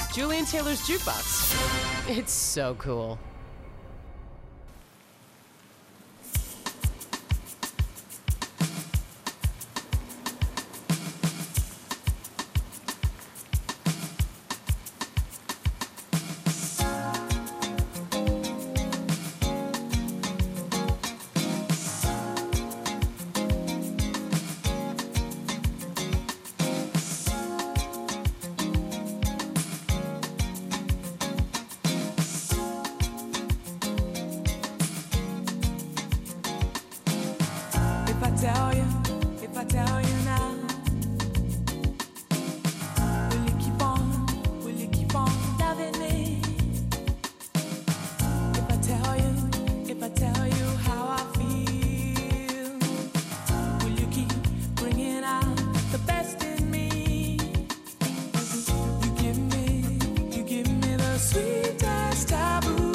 Julian Taylor's Jukebox. It's so cool. If I tell you now, will you keep on loving me? If I tell you how I feel, will you keep bringing out the best in me? You give me the sweetest taboo.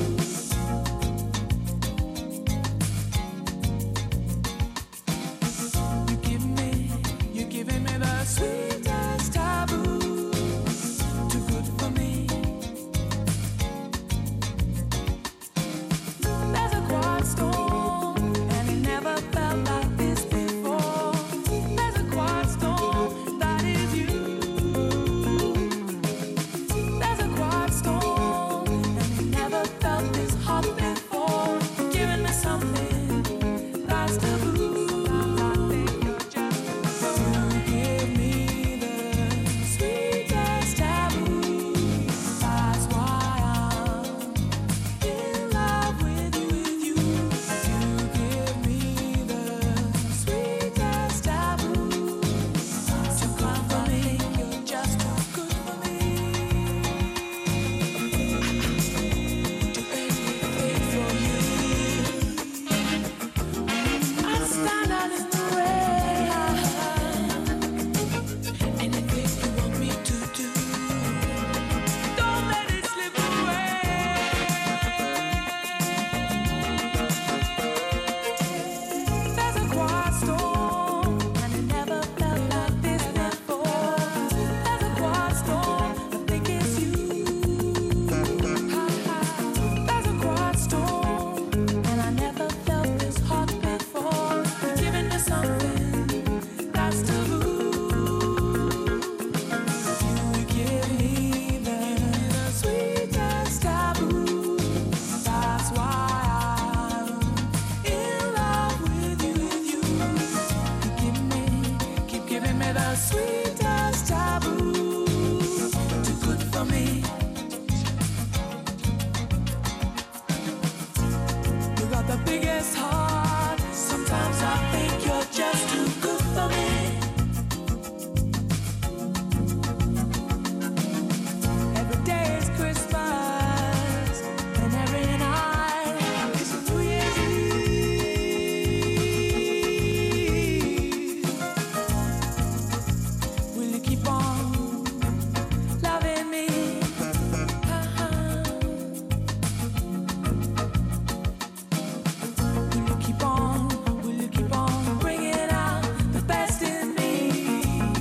Sweetest taboo, too good for me. There's a quiet storm, and it never felt like this before. There's a quiet storm, that is you. There's a quiet storm, and it never felt this hot before. You're giving me something that's taboo. Sweetest taboo, too good for me. You got the biggest heart. Sometimes I think you're just too good for me. Every day is Christmas, and every night is New Year's Eve. Will you keep on loving me? Will you keep on bringing out the best in me?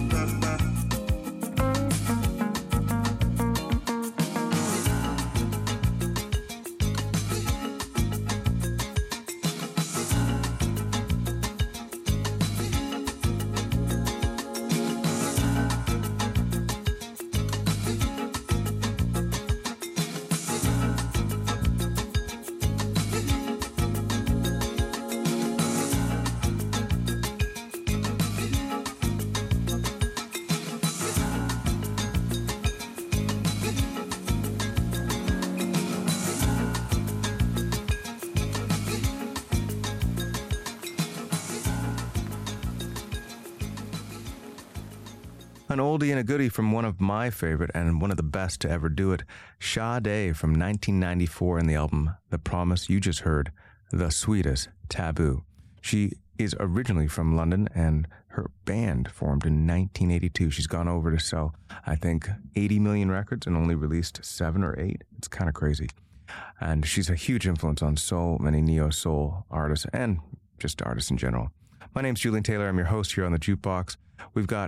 An oldie and a goodie from one of my favorite and one of the best to ever do it, Sade from 1994 in the album The Promise you just heard, The Sweetest Taboo. She is originally from London and her band formed in 1982. She's gone over to sell, I think, 80 million records and only released 7 or 8. It's kind of crazy. And she's a huge influence on so many neo-soul artists and just artists in general. My name's Julian Taylor. I'm your host here on The Jukebox. We've got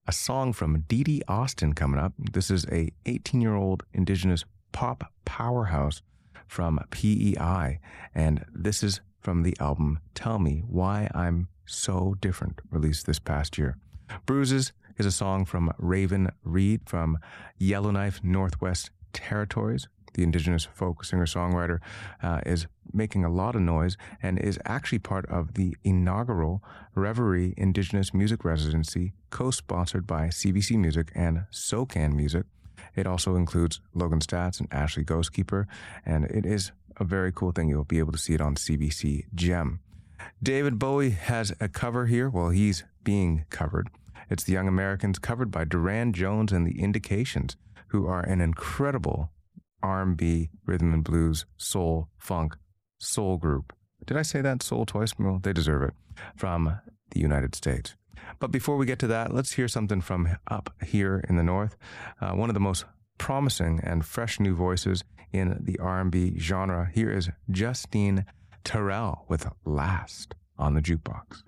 a song from Dee Dee Austin coming up. This is a 18-year-old Indigenous pop powerhouse from PEI, and this is from the album Tell Me Why I'm So Different, released this past year. Bruises is a song from Raven Reed from Yellowknife Northwest Territories. The Indigenous folk singer-songwriter is making a lot of noise and is actually part of the inaugural Reverie Indigenous Music Residency, co-sponsored by CBC Music and SoCan Music. It also includes Logan Stats and Ashley Ghostkeeper, and it is a very cool thing. You'll be able to see it on CBC Gem. David Bowie has a cover here. Well, he's being covered. It's The Young Americans, covered by Duran Jones and The Indications, who are an incredible R&B, rhythm and blues, soul, funk, soul group. Did I say that? Soul twice? Well, they deserve it. From the United States. But before we get to that, let's hear something from up here in the north. One of the most promising and fresh new voices in the R&B genre. Here is Justine Terrell with Last on the Jukebox.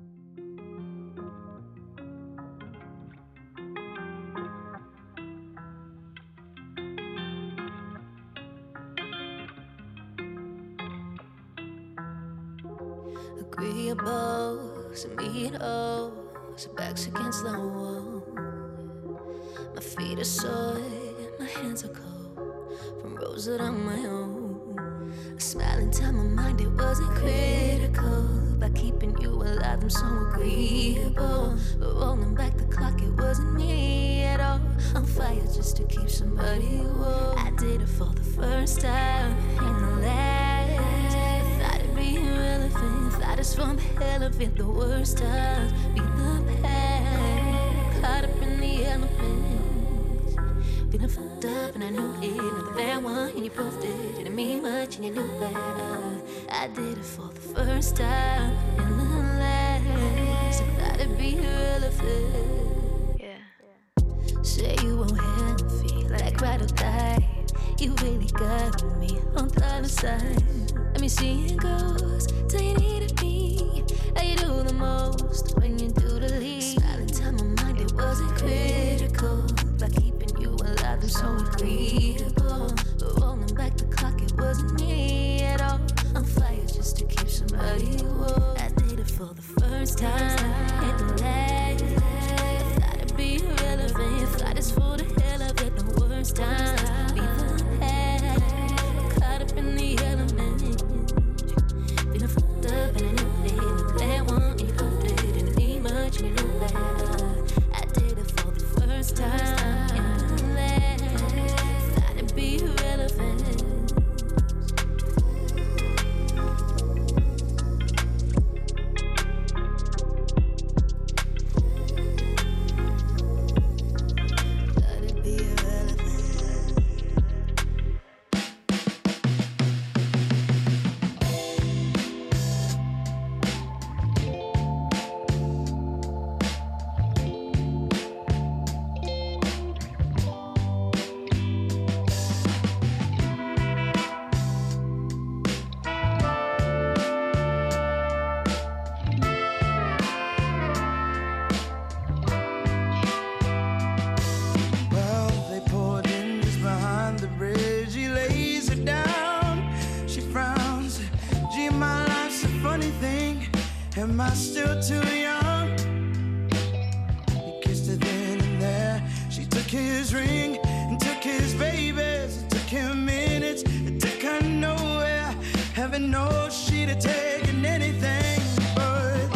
Agreeable, so me and oh, so backs against the wall. My feet are sore, my hands are cold from roses on my own. A smiling time my mind, it wasn't critical. By keeping you alive, I'm so agreeable. But rolling back the clock, it wasn't me at all. On fire just to keep somebody warm. I did it for the first time and the last. Thought it'd be irrelevant. Thought it's from the hell of it. The worst times be the past. Caught up in the elements. Feeling fucked up and I knew it. Not the bad one and you proved it. Didn't mean much and you knew that. I did it for the first time and the last. I thought it'd be irrelevant. Yeah. Say you won't have me like ride or die. You really got me on the other side. Let me see it goes till you needed me. How you do the most when you do the least. Smiling time my mind, it wasn't critical. By keeping you alive, I'm so agreeable. But rolling back the clock, it wasn't me at all. On fire just to keep somebody warm. I did it for the first time and the last. I thought it'd be irrelevant. Thought it's for the hell of it. The worst time be the past. Caught up in the elements. Feeling fucked up and I knew it. The bad one and you proved it. Didn't need much and you knew that. I did it for the first time and the last. Thought it'd be irrelevant. Am I still too young? He kissed her then and there. She took his ring and took his babies. It took him minutes, it took her nowhere. Heaven knows she'd have taken anything, but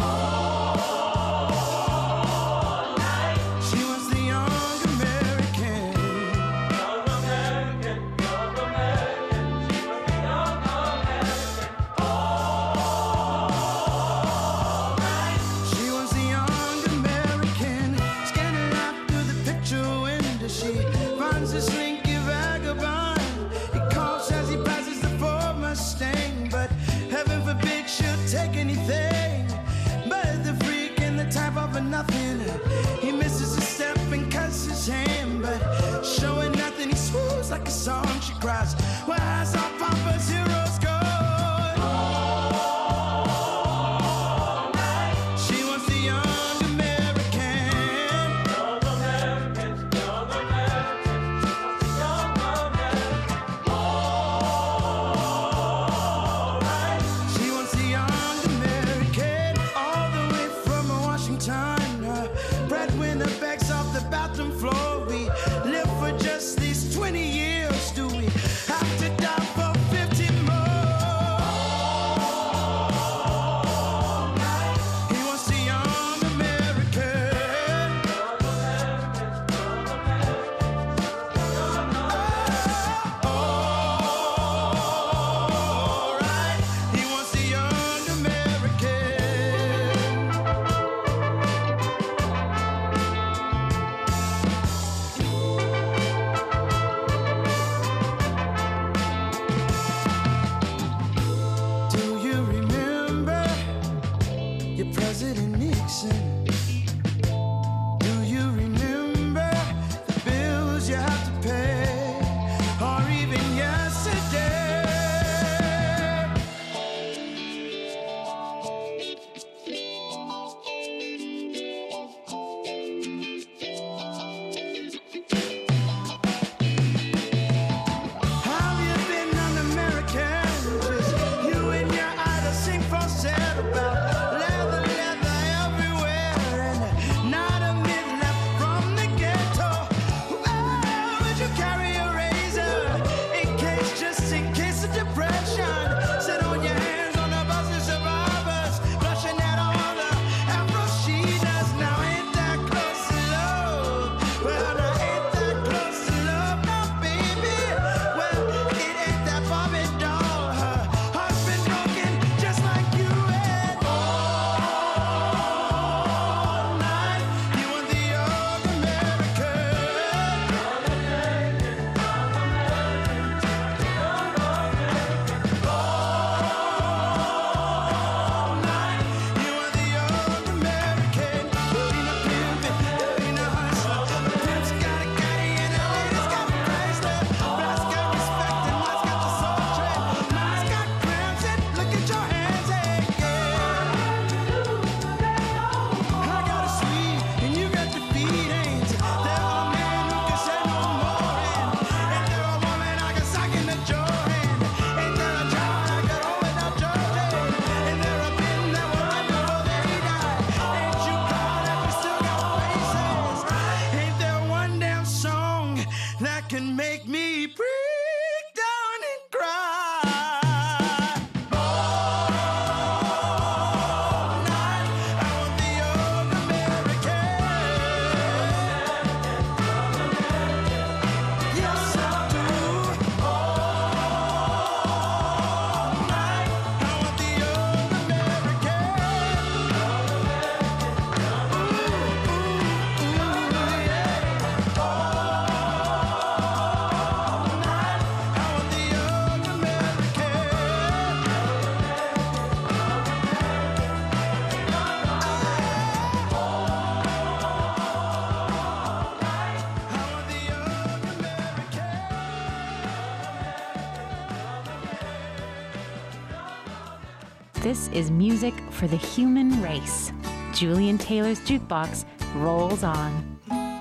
all night she was the young American. Young American, young American. She was the young American. All night she was the young American. Scanning life through the picture window, she finds this slinky vagabond. He calls as he passes the Ford Mustang, but heaven forbid she'll take anything. But the freak and the type of a nothing. He misses a step and cuts his hand, but showing nothing, he swoons like a song. She cries, where has our Papa's heroes gone? All night she was the young American. Young American. can make me break down and cry. All night, I want the young American. Yes, I do. All night, I want the young American. This is music for the human race. Julian Taylor's Jukebox rolls on.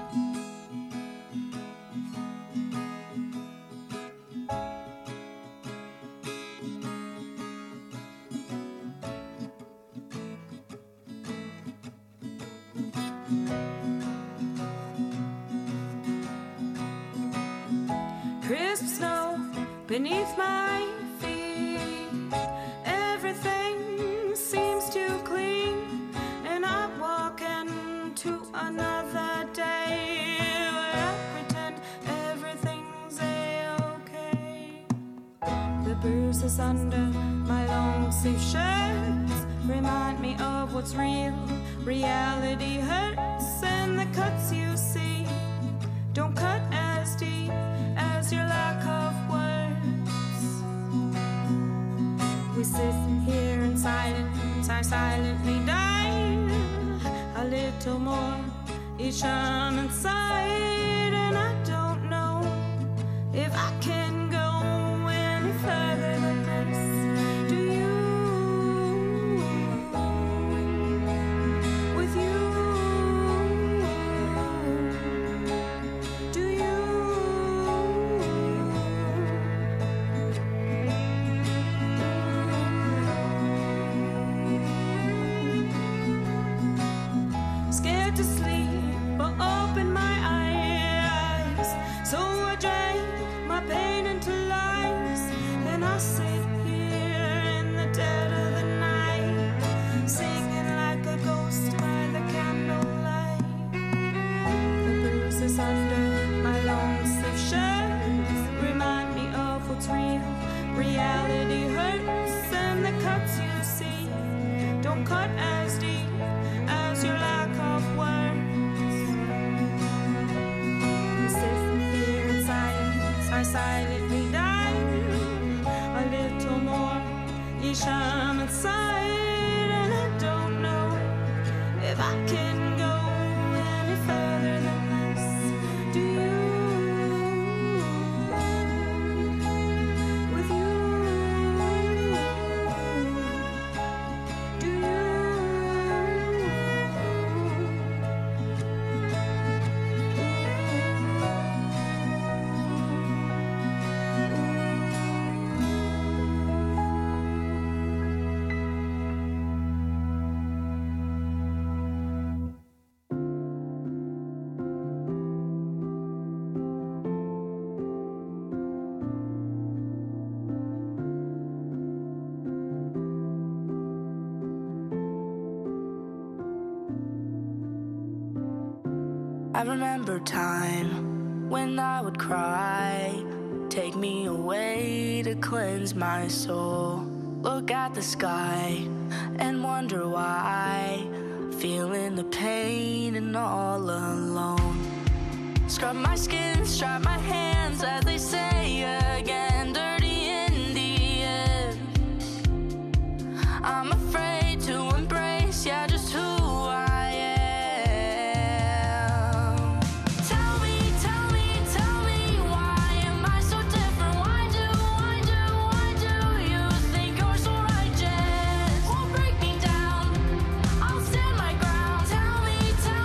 Crisp snow beneath my feet. Everything seems too clean, and I walk into another day where I pretend everything's a-okay. The bruises under my long sleeve shirts remind me of what's real. Reality hurts, and the cuts you see don't cut as deep as your lack of words. We sit here in silence, I silently die a little more each time inside, and I don't know if I can go any further than this. Do you? With you? Do you? Scared to sleep, but open my eyes. So I drain my pain into lies. Then I sit here in the dead of the night, singing like a ghost by the candlelight. The bruises under my long sleeve shirts remind me of what's real. Reality hurts, and the cuts you see don't cut as deep as your lack of words. We sit here in silence, I silently die a little more each time inside, and I don't know if I can go any further than this. Do you? With you? Do you? I remember time when I would cry. Take me away to cleanse my soul. Look at the sky and wonder why. Feeling the pain and all alone. Scrub my skin, strap my hands as they say again. Dirty Indian. I'm afraid to embrace, yeah, just who I am. Tell me why am I so different? Why do you think you're so righteous? Won't break me down, I'll stand my ground. Tell me.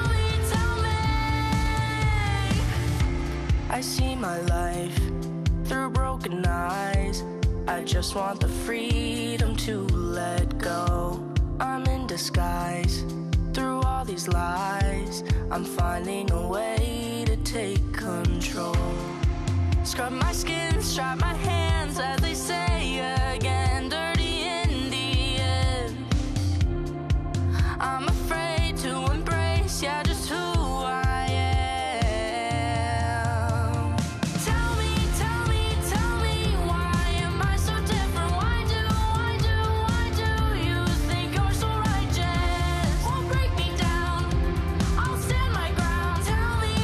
I see my life through broken eyes. I just want the freedom to let go. I'm in disguise through all these lies. I'm finding a way to take control. Scrub my skin, strap my hands as they say again. Dirty Indian. I'm afraid to embrace, yeah, just who I am. Tell me, why am I so different? Why do you think you're so righteous? Won't break me down, I'll stand my ground. Tell me,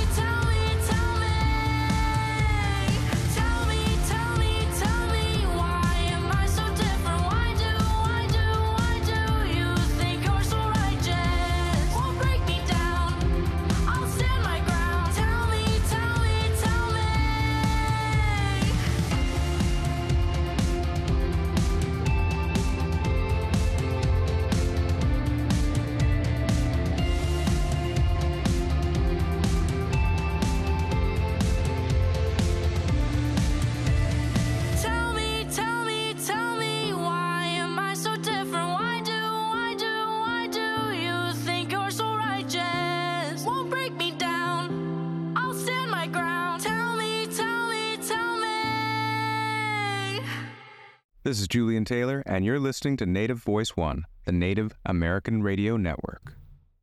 why am I so different? Why do you think you're so righteous? Won't break me down, I'll stand my ground. Tell me. Tell me, why am I so different? Why do you think you're so righteous? Won't break me down, I'll stand my ground. Tell me. This is Julian Taylor, and you're listening to Native Voice One, the Native American Radio Network.